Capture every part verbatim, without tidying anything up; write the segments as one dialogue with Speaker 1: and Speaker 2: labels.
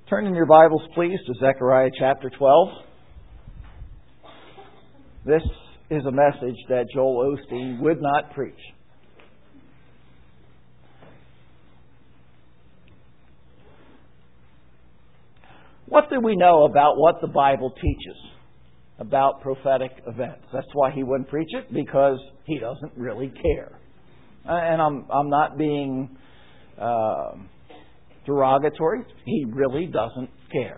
Speaker 1: Turn in your Bibles, please, to Zechariah chapter twelve. This is a message that Joel Osteen would not preach. What do we know about what the Bible teaches about prophetic events? That's why he wouldn't preach it, because he doesn't really care. And I'm I'm not being uh, derogatory. He really doesn't care.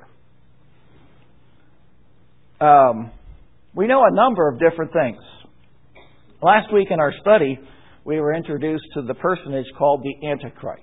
Speaker 1: Um, we know a number of different things. Last week in our study, we were introduced to the personage called the Antichrist.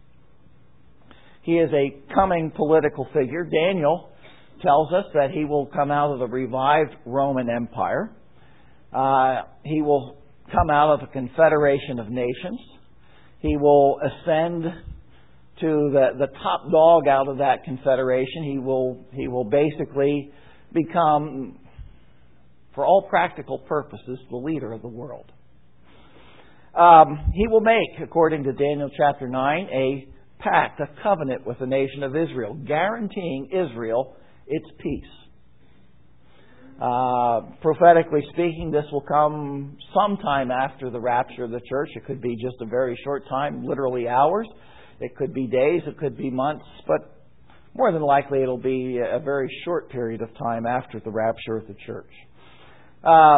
Speaker 1: He is a coming political figure. Daniel tells us that he will come out of the revived Roman Empire. Uh, he will come out of a confederation of nations. He will ascend to the, the top dog out of that confederation. He will he will basically become, for all practical purposes, the leader of the world. Um, he will make, according to Daniel chapter nine, a pact, a covenant with the nation of Israel, guaranteeing Israel its peace. Uh, prophetically speaking, this will come sometime after the rapture of the church. It could be just a very short time, literally hours. It could be days, it could be months, but more than likely it'll be a very short period of time after the rapture of the church. Uh,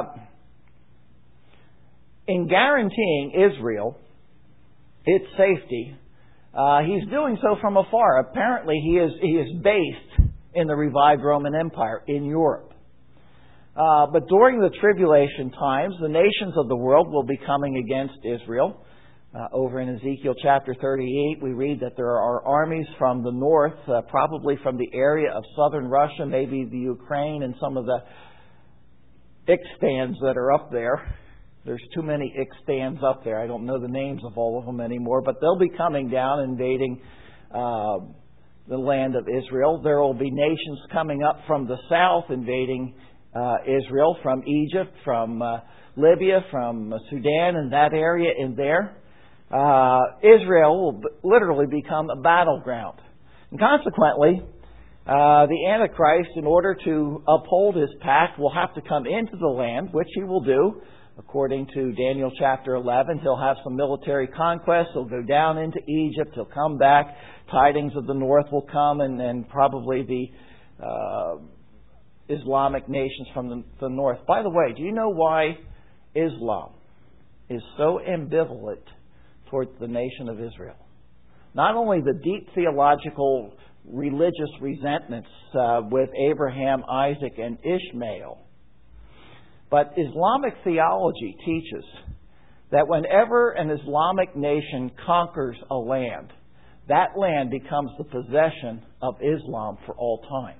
Speaker 1: in guaranteeing Israel its safety, Uh, he's doing so from afar. Apparently, he is he is based in the revived Roman Empire in Europe. Uh, but during the tribulation times, the nations of the world will be coming against Israel. Uh, over in Ezekiel chapter thirty-eight, we read that there are armies from the north, uh, probably from the area of southern Russia, maybe the Ukraine, and some of the Ixtans that are up there. There's too many Ixtans up there. I don't know the names of all of them anymore, but they'll be coming down, invading uh, the land of Israel. There will be nations coming up from the south, invading uh, Israel, from Egypt, from uh, Libya, from uh, Sudan, and that area in there. Uh, Israel will b- literally become a battleground. And consequently, uh, the Antichrist, in order to uphold his pact, will have to come into the land, which he will do. According to Daniel chapter eleven, he'll have some military conquests. He'll go down into Egypt. He'll come back. Tidings of the north will come, and, and probably the uh, Islamic nations from the, the north. By the way, do you know why Islam is so ambivalent towards the nation of Israel? Not only the deep theological, religious resentments uh, with Abraham, Isaac, and Ishmael, but Islamic theology teaches that whenever an Islamic nation conquers a land, that land becomes the possession of Islam for all time.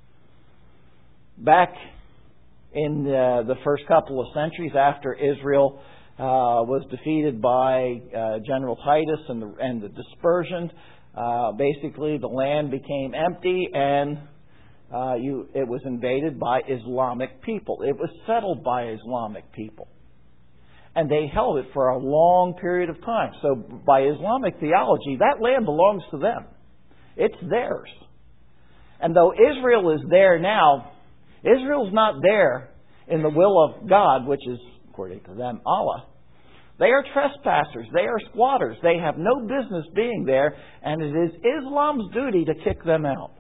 Speaker 1: Back in the, the first couple of centuries after Israel uh, was defeated by uh, General Titus and the, and the dispersion, uh, basically the land became empty and Uh, you, it was invaded by Islamic people. It was settled by Islamic people. And they held it for a long period of time. So by Islamic theology, that land belongs to them. It's theirs. And though Israel is there now, Israel's not there in the will of God, which is, according to them, Allah. They are trespassers. They are squatters. They have no business being there, and it is Islam's duty to kick them out.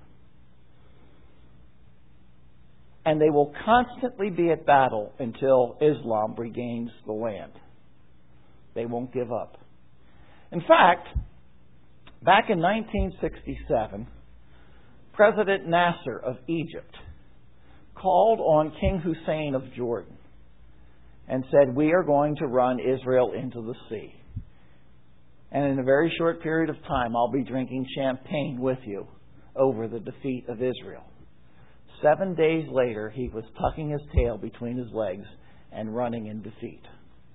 Speaker 1: And they will constantly be at battle until Islam regains the land. They won't give up. In fact, back in nineteen sixty-seven, President Nasser of Egypt called on King Hussein of Jordan and said, "We are going to run Israel into the sea. And in a very short period of time, I'll be drinking champagne with you over the defeat of Israel." Seven days later, he was tucking his tail between his legs and running in defeat.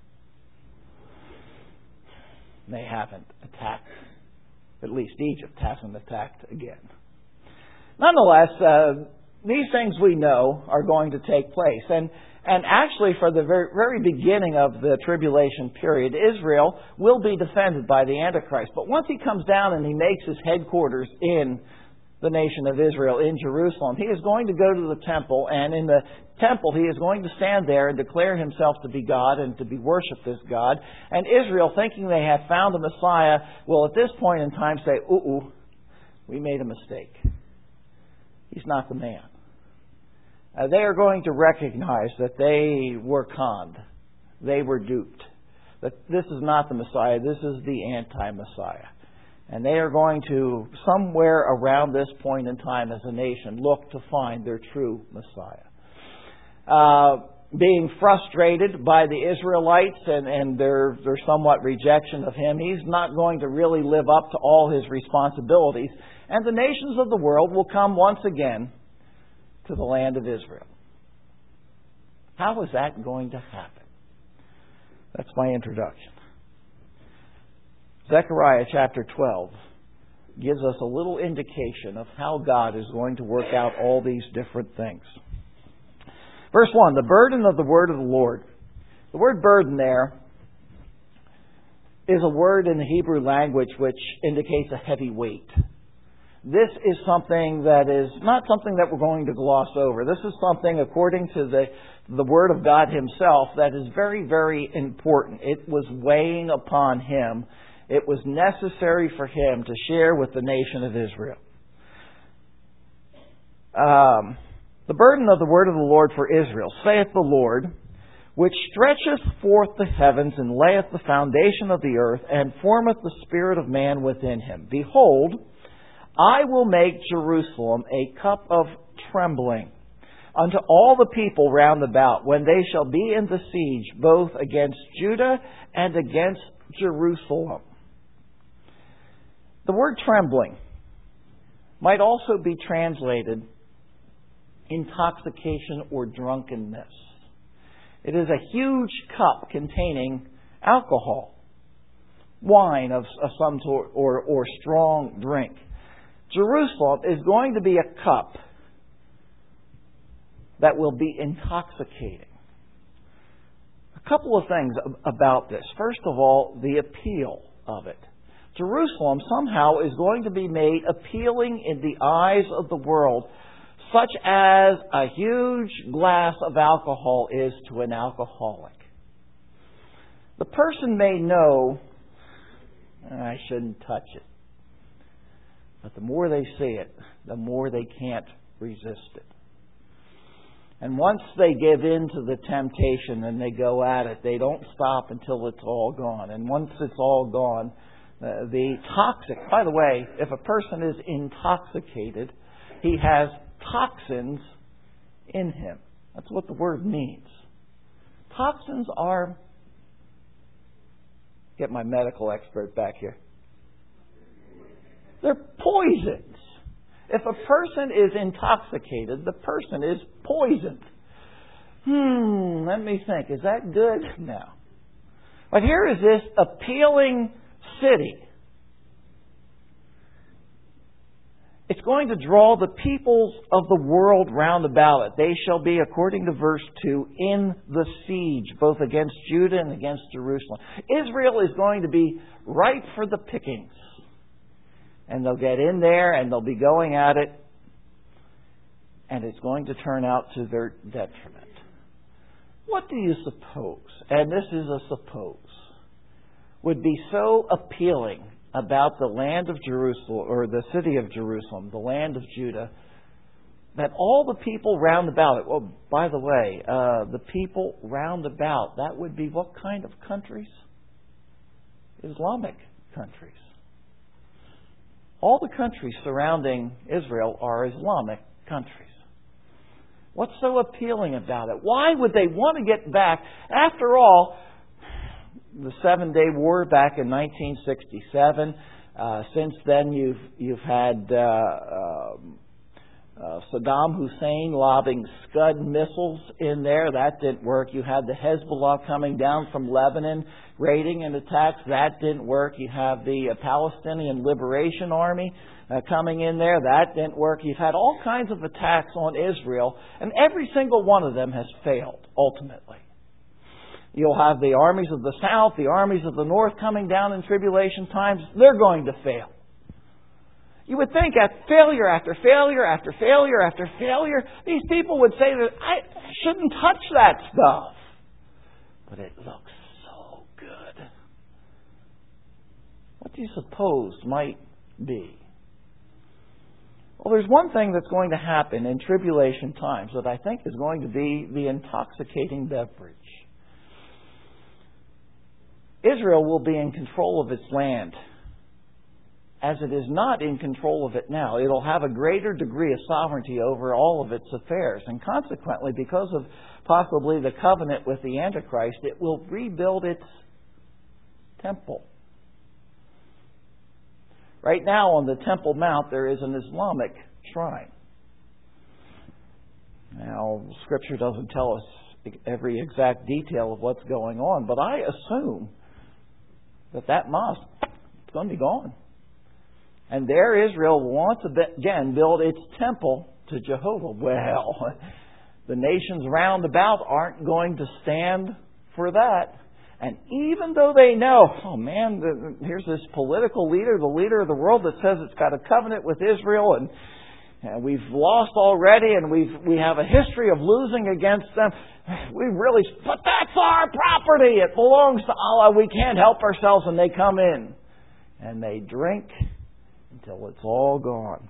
Speaker 1: They haven't attacked. At least Egypt hasn't attacked again. Nonetheless, uh, these things we know are going to take place. And, and actually, for the very, very beginning of the tribulation period, Israel will be defended by the Antichrist. But once he comes down and he makes his headquarters in the nation of Israel in Jerusalem. He is going to go to the temple, and in the temple he is going to stand there and declare himself to be God and to be worshipped as God. And Israel, thinking they have found a Messiah, will at this point in time say, ooh, we made a mistake. He's not the man. Uh, they are going to recognize that they were conned. They were duped. That this is not the Messiah. This is the anti-Messiah. And they are going to, somewhere around this point in time as a nation, look to find their true Messiah. Uh, being frustrated by the Israelites and, and their, their somewhat rejection of him, he's not going to really live up to all his responsibilities. And the nations of the world will come once again to the land of Israel. How is that going to happen? That's my introduction. Zechariah chapter twelve gives us a little indication of how God is going to work out all these different things. Verse one, the burden of the word of the Lord. The word burden there is a word in the Hebrew language which indicates a heavy weight. This is something that is not something that we're going to gloss over. This is something, according to the, the Word of God Himself, that is very, very important. It was weighing upon Him. It was necessary for Him to share with the nation of Israel. Um, the burden of the word of the Lord for Israel, saith the Lord, which stretcheth forth the heavens, and layeth the foundation of the earth, and formeth the spirit of man within him. Behold, I will make Jerusalem a cup of trembling unto all the people round about, when they shall be in the siege, both against Judah and against Jerusalem. The word trembling might also be translated intoxication or drunkenness. It is a huge cup containing alcohol, wine of, of some sort, or, or strong drink. Jerusalem is going to be a cup that will be intoxicating. A couple of things about this. First of all, the appeal of it. Jerusalem somehow is going to be made appealing in the eyes of the world, such as a huge glass of alcohol is to an alcoholic. The person may know, I shouldn't touch it. But the more they see it, the more they can't resist it. And once they give in to the temptation and they go at it, they don't stop until it's all gone. And once it's all gone, uh, the toxic... By the way, if a person is intoxicated, he has toxins in him. That's what the word means. Toxins are... Get my medical expert back here. They're poisons. If a person is intoxicated, the person is poisoned. Hmm, let me think. Is that good? No. But here is this appealing city. It's going to draw the peoples of the world round about it. They shall be, according to verse two, in the siege, both against Judah and against Jerusalem. Israel is going to be ripe for the pickings. And they'll get in there and they'll be going at it. And it's going to turn out to their detriment. What do you suppose, and this is a suppose, would be so appealing about the land of Jerusalem, or the city of Jerusalem, the land of Judah, that all the people round about it, well, by the way, uh, the people round about, that would be what kind of countries? Islamic countries. All the countries surrounding Israel are Islamic countries. What's so appealing about it? Why would they want to get back? After all, the Seven-Day War back in nineteen sixty-seven. Uh, since then, you've you've had uh, uh, uh, Saddam Hussein lobbing Scud missiles in there. That didn't work. You had the Hezbollah coming down from Lebanon, raiding and attacks. That didn't work. You have the uh, Palestinian Liberation Army uh, coming in there. That didn't work. You've had all kinds of attacks on Israel, and every single one of them has failed, ultimately. You'll have the armies of the south, the armies of the north coming down in tribulation times. They're going to fail. You would think at failure after failure after failure after failure, these people would say that I shouldn't touch that stuff. But it looks so good. What do you suppose might be? Well, there's one thing that's going to happen in tribulation times that I think is going to be the intoxicating beverage. Israel will be in control of its land, as it is not in control of it now. It'll have a greater degree of sovereignty over all of its affairs. And consequently, because of possibly the covenant with the Antichrist, it will rebuild its temple. Right now on the Temple Mount, there is an Islamic shrine. Now, Scripture doesn't tell us every exact detail of what's going on, but I assume that that mosque is going to be gone. And there Israel will once again build its temple to Jehovah. Well, the nations round about aren't going to stand for that. And even though they know, oh man, the, here's this political leader, the leader of the world that says it's got a covenant with Israel, and, and we've lost already, and we've we have a history of losing against them. We really, but that's our property. It belongs to Allah. We can't help ourselves. And they come in and they drink until it's all gone.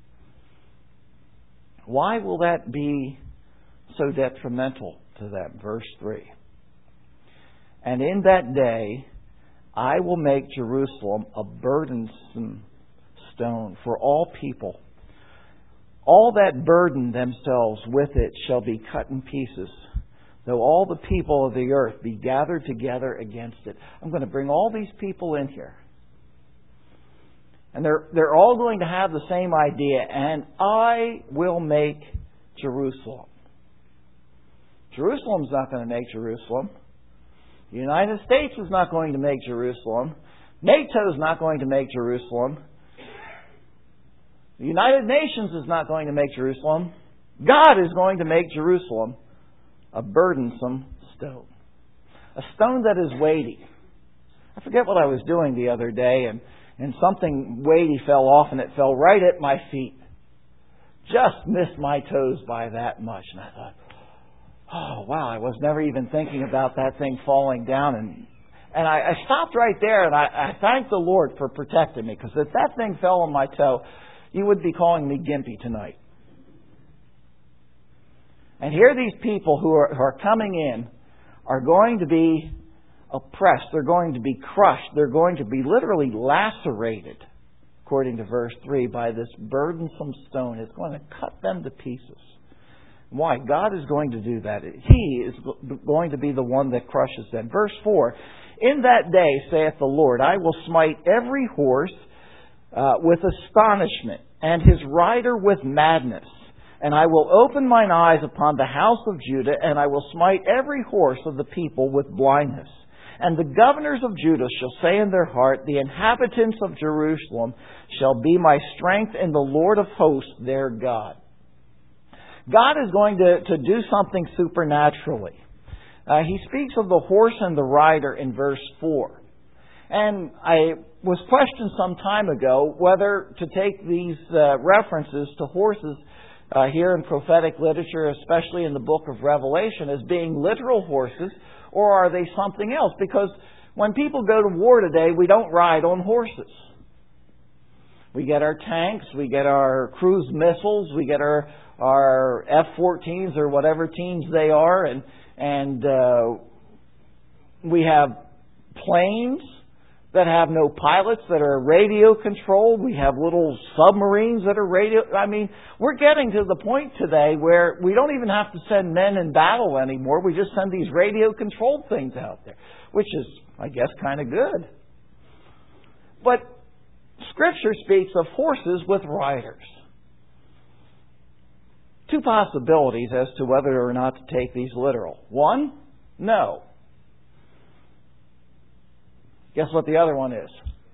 Speaker 1: Why will that be so detrimental to them? Verse three. And in that day, I will make Jerusalem a burdensome stone for all people. All that burden themselves with it shall be cut in pieces, though all the people of the earth be gathered together against it. I'm going to bring all these people in here. And they're, they're all going to have the same idea. And I will make Jerusalem. Jerusalem's not going to make Jerusalem. The United States is not going to make Jerusalem. NATO is not going to make Jerusalem. The United Nations is not going to make Jerusalem. God is going to make Jerusalem a burdensome stone. A stone that is weighty. I forget what I was doing the other day, and, and something weighty fell off, and it fell right at my feet. Just missed my toes by that much. And I thought, oh, wow, I was never even thinking about that thing falling down. And and I, I stopped right there, and I, I thanked the Lord for protecting me. Because if that thing fell on my toe, you would be calling me gimpy tonight. And here these people who are, who are coming in are going to be oppressed. They're going to be crushed. They're going to be literally lacerated, according to verse three, by this burdensome stone. It's going to cut them to pieces. Why? God is going to do that. He is going to be the one that crushes them. Verse four, in that day, saith the Lord, I will smite every horse uh, with astonishment, and his rider with madness. And I will open mine eyes upon the house of Judah, and I will smite every horse of the people with blindness. And the governors of Judah shall say in their heart, the inhabitants of Jerusalem shall be my strength, and the Lord of hosts their God. God is going to, to do something supernaturally. Uh, he speaks of the horse and the rider in verse four. And I was questioned some time ago whether to take these uh, references to horses uh, here in prophetic literature, especially in the book of Revelation, as being literal horses, or are they something else? Because when people go to war today, we don't ride on horses. We get our tanks, we get our cruise missiles, we get our our F fourteens or whatever teams they are, and and uh, we have planes that have no pilots, that are radio controlled. We have little submarines that are radio. I mean, we're getting to the point today where we don't even have to send men in battle anymore. We just send these radio controlled things out there, which is, I guess, kind of good. But Scripture speaks of horses with riders. Two possibilities as to whether or not to take these literal. One, no. Guess what the other one is?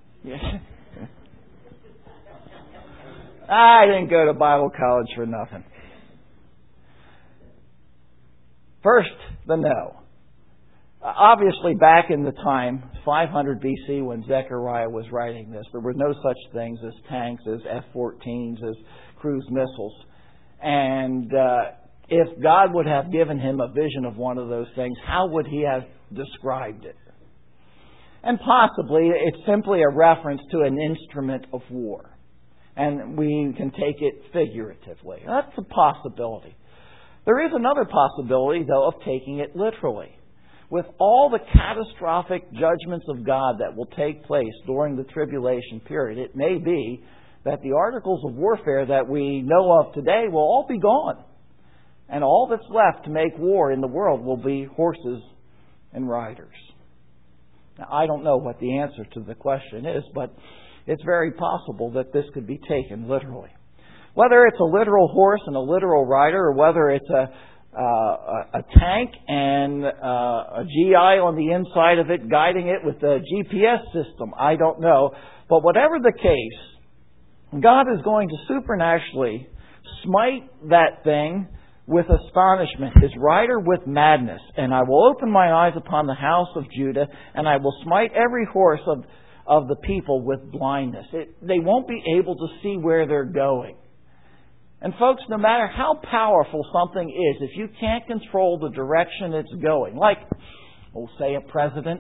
Speaker 1: I didn't go to Bible college for nothing. First, the no. obviously, back in the time, five hundred B C, when Zechariah was writing this, there were no such things as tanks, as F fourteens, as cruise missiles. And uh, if God would have given him a vision of one of those things, how would he have described it? And possibly it's simply a reference to an instrument of war. And we can take it figuratively. That's a possibility. There is another possibility, though, of taking it literally. With all the catastrophic judgments of God that will take place during the tribulation period, it may be that the articles of warfare that we know of today will all be gone. And all that's left to make war in the world will be horses and riders. Now, I don't know what the answer to the question is, but it's very possible that this could be taken literally. Whether it's a literal horse and a literal rider, or whether it's a uh, a, a tank and uh, a G I on the inside of it guiding it with a G P S system, I don't know. But whatever the case, God is going to supernaturally smite that thing with astonishment, his rider with madness. And I will open my eyes upon the house of Judah, and I will smite every horse of, of the people with blindness. It, they won't be able to see where they're going. And folks, no matter how powerful something is, if you can't control the direction it's going, like, we'll say a president,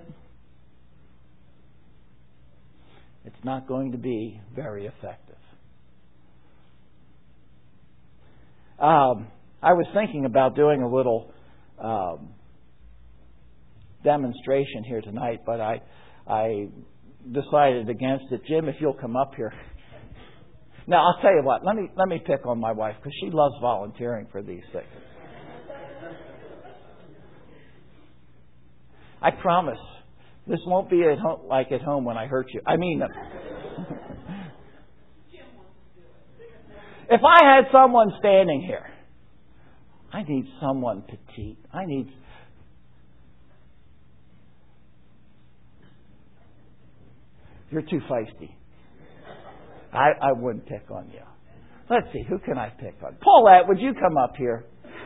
Speaker 1: it's not going to be very effective. Um, I was thinking about doing a little um, demonstration here tonight, but I I decided against it. Jim, if you'll come up here. Now, I'll tell you what. Let me let me pick on my wife because she loves volunteering for these things. I promise this won't be at home, like at home when I hurt you. I mean, if I had someone standing here, I need someone petite. I need. You're too feisty. I, I wouldn't pick on you. Let's see, who can I pick on? Paulette, would you come up here?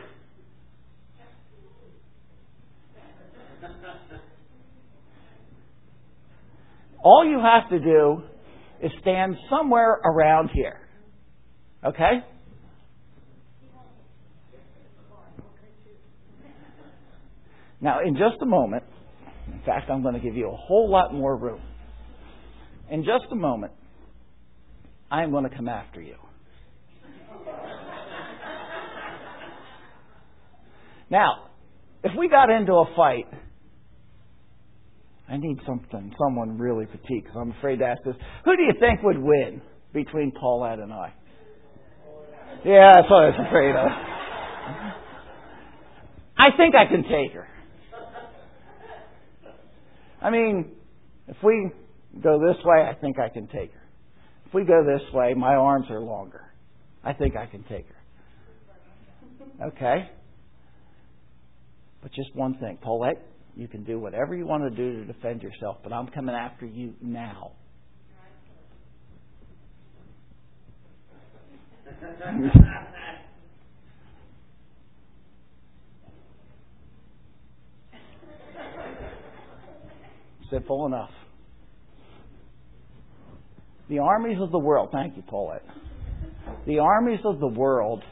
Speaker 1: All you have to do is stand somewhere around here. Okay? Now, in just a moment, in fact, I'm going to give you a whole lot more room. In just a moment, I am going to come after you. Now, if we got into a fight, I need something, someone really petite, because I'm afraid to ask this. Who do you think would win between Paulette and I? Yeah, that's what I was afraid of. I think I can take her. I mean, if we go this way, I think I can take her. If we go this way, my arms are longer. I think I can take her. Okay? But just one thing. Paulette, you can do whatever you want to do to defend yourself, but I'm coming after you now. Simple enough. The armies of the world, thank you, Paulette. The armies of the world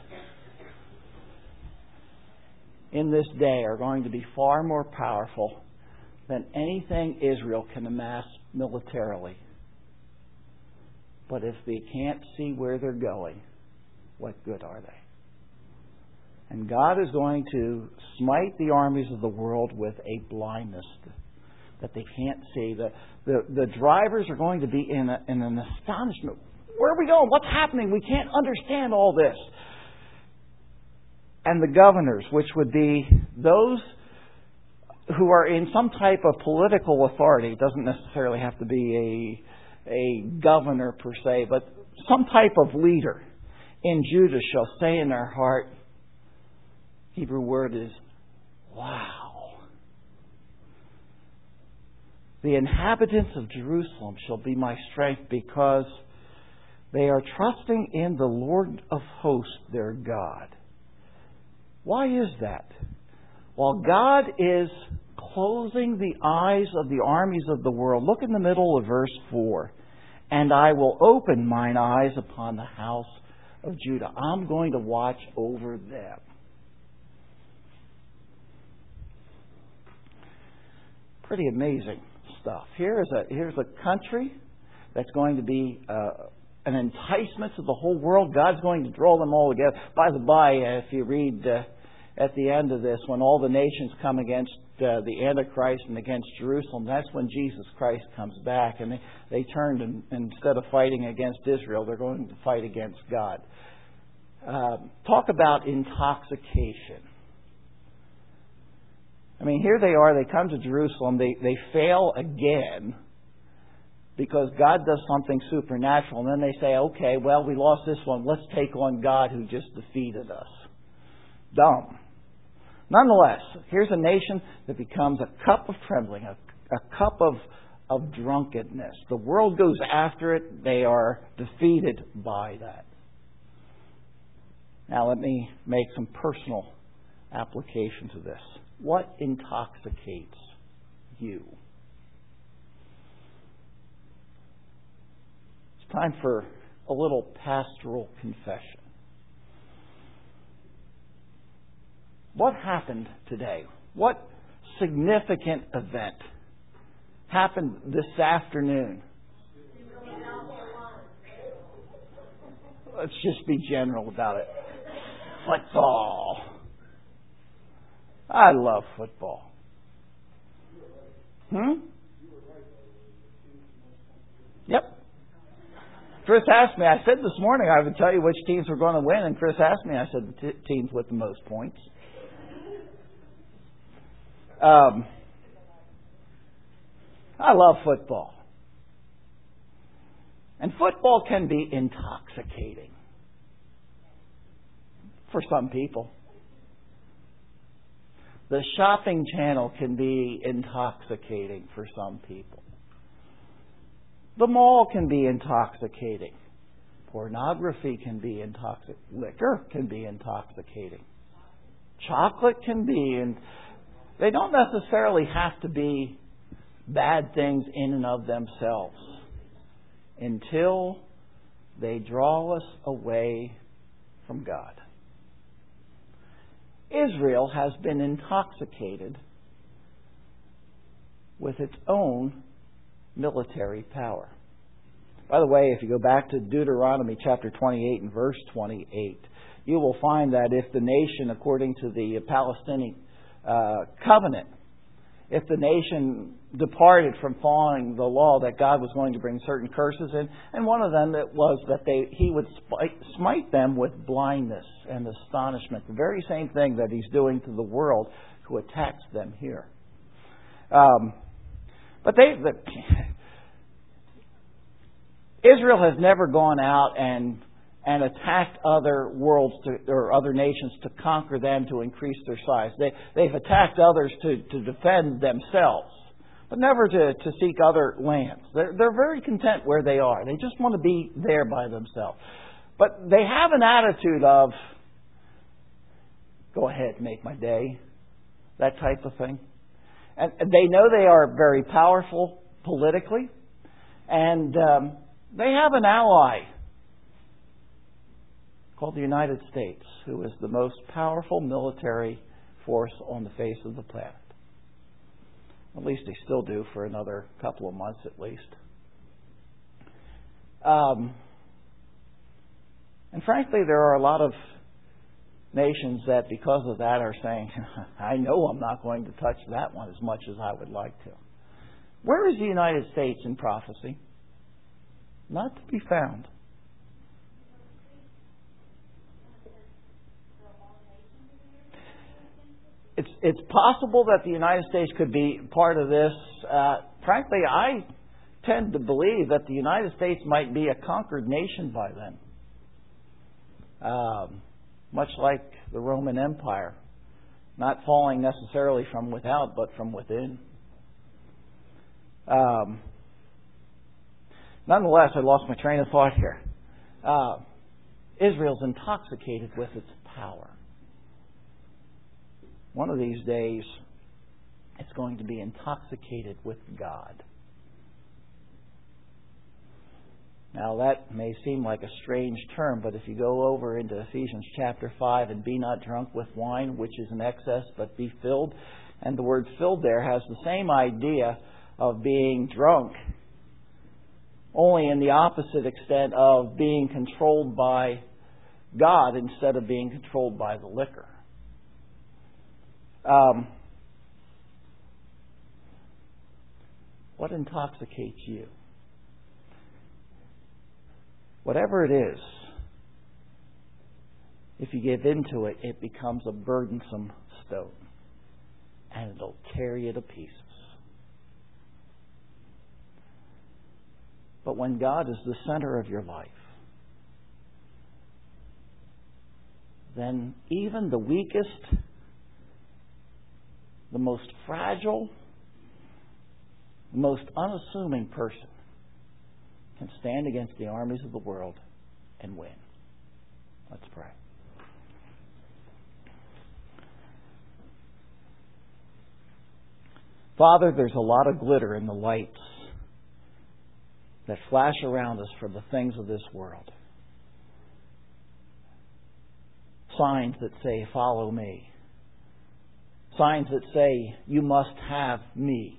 Speaker 1: in this day are going to be far more powerful than anything Israel can amass militarily. But if they can't see where they're going, what good are they? And God is going to smite the armies of the world with a blindness that they can't see. The, the, the drivers are going to be in, a, in an astonishment. Where are we going? What's happening? We can't understand all this. And the governors, which would be those who are in some type of political authority, it doesn't necessarily have to be a, a governor per se, but some type of leader in Judah shall say in their heart, Hebrew word is, wow. The inhabitants of Jerusalem shall be my strength because they are trusting in the Lord of hosts, their God. Why is that? While God is closing the eyes of the armies of the world. Look in the middle of verse four. And I will open mine eyes upon the house of Judah. I'm going to watch over them. Pretty amazing stuff. Here is a here's a country that's going to be uh, an enticement to the whole world. God's going to draw them all together. By the by, uh, if you read uh, at the end of this, when all the nations come against uh, the Antichrist and against Jerusalem, that's when Jesus Christ comes back. And they, they turned, and, and instead of fighting against Israel, they're going to fight against God. Uh, talk about intoxication. I mean, here they are, they come to Jerusalem, they, they fail again because God does something supernatural. And then they say, okay, well, we lost this one. Let's take on God who just defeated us. Dumb. Nonetheless, here's a nation that becomes a cup of trembling, a, a cup of, of drunkenness. The world goes after it. They are defeated by that. Now let me make some personal application to this. What intoxicates you? It's time for a little pastoral confession. What happened today? What significant event happened this afternoon? Let's just be general about it. Football. I love football. Hmm? Yep. Chris asked me, I said this morning I would tell you which teams were going to win, and Chris asked me, I said the t- teams with the most points. Um, I love football. And football can be intoxicating for some people. The shopping channel can be intoxicating for some people. The mall can be intoxicating. Pornography can be intoxicating. Liquor can be intoxicating. Chocolate can be. And they don't necessarily have to be bad things in and of themselves until they draw us away from God. Israel has been intoxicated with its own military power. By the way, if you go back to Deuteronomy chapter twenty-eight and verse twenty-eight, you will find that if the nation, according to the Palestinian uh, covenant, if the nation departed from following the law, that God was going to bring certain curses in, and one of them that was that they He would smite them with blindness and astonishment. The very same thing that He's doing to the world who attacks them here. Um, but they, the, Israel has never gone out and and attacked other worlds to, or other nations to conquer them to increase their size. They, they've attacked others to, to defend themselves, but never to, to seek other lands. They're, they're very content where they are. They just want to be there by themselves. But they have an attitude of, go ahead, make my day, that type of thing. And they know they are very powerful politically, and um, they have an ally called the United States, who is the most powerful military force on the face of the planet. At least they still do for another couple of months at least. Um, and frankly, there are a lot of nations that because of that are saying, I know I'm not going to touch that one as much as I would like to. Where is the United States in prophecy? Not to be found. It's it's possible that the United States could be part of this. Uh, frankly, I tend to believe that the United States might be a conquered nation by then. Um, much like the Roman Empire. Not falling necessarily from without, but from within. Um, nonetheless, I lost my train of thought here. Uh, Israel's intoxicated with its power. One of these days, It's going to be intoxicated with God. Now that may seem like a strange term, but if you go over into Ephesians chapter five, and be not drunk with wine, which is an excess, but be filled. And the word filled there has the same idea of being drunk, only in the opposite extent of being controlled by God instead of being controlled by the liquor. Um, what intoxicates you? Whatever it is, if you give into it, it becomes a burdensome stone, and it'll tear you to pieces. But when God is the center of your life, then even the weakest, the most fragile, the most unassuming person can stand against the armies of the world and win. Let's pray. Father, there's a lot of glitter in the lights that flash around us for the things of this world. Signs that say, follow me. Signs that say, you must have me.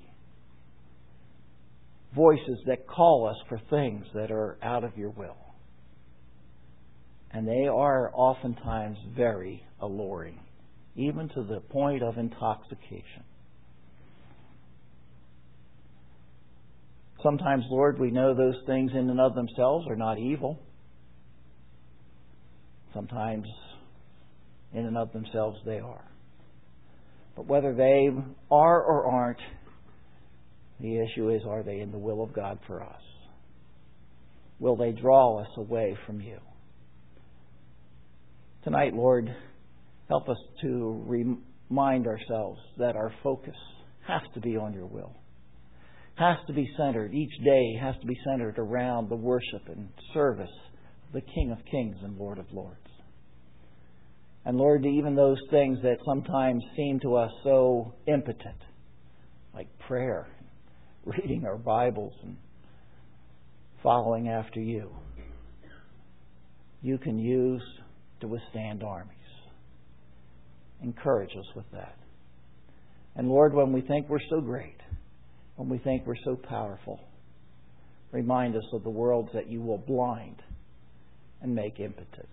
Speaker 1: Voices that call us for things that are out of your will. And they are oftentimes very alluring, even to the point of intoxication. Sometimes, Lord, we know those things in and of themselves are not evil. Sometimes, in and of themselves, they are. But whether they are or aren't, the issue is, are they in the will of God for us? Will they draw us away from you? Tonight, Lord, help us to remind ourselves that our focus has to be on your will. Has to be centered, each day has to be centered around the worship and service of the King of Kings and Lord of Lords. And Lord, even those things that sometimes seem to us so impotent, like prayer, reading our Bibles and following after you, you can use to withstand armies. Encourage us with that. And Lord, when we think we're so great, when we think we're so powerful, remind us of the worlds that you will blind and make impotent.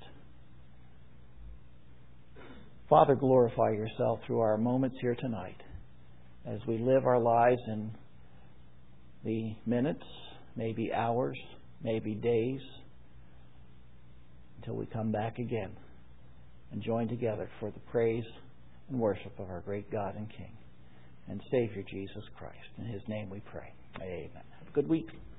Speaker 1: Father, glorify yourself through our moments here tonight as we live our lives in the minutes, maybe hours, maybe days, until we come back again and join together for the praise and worship of our great God and King and Savior Jesus Christ. In His name we pray. Amen. Have a good week.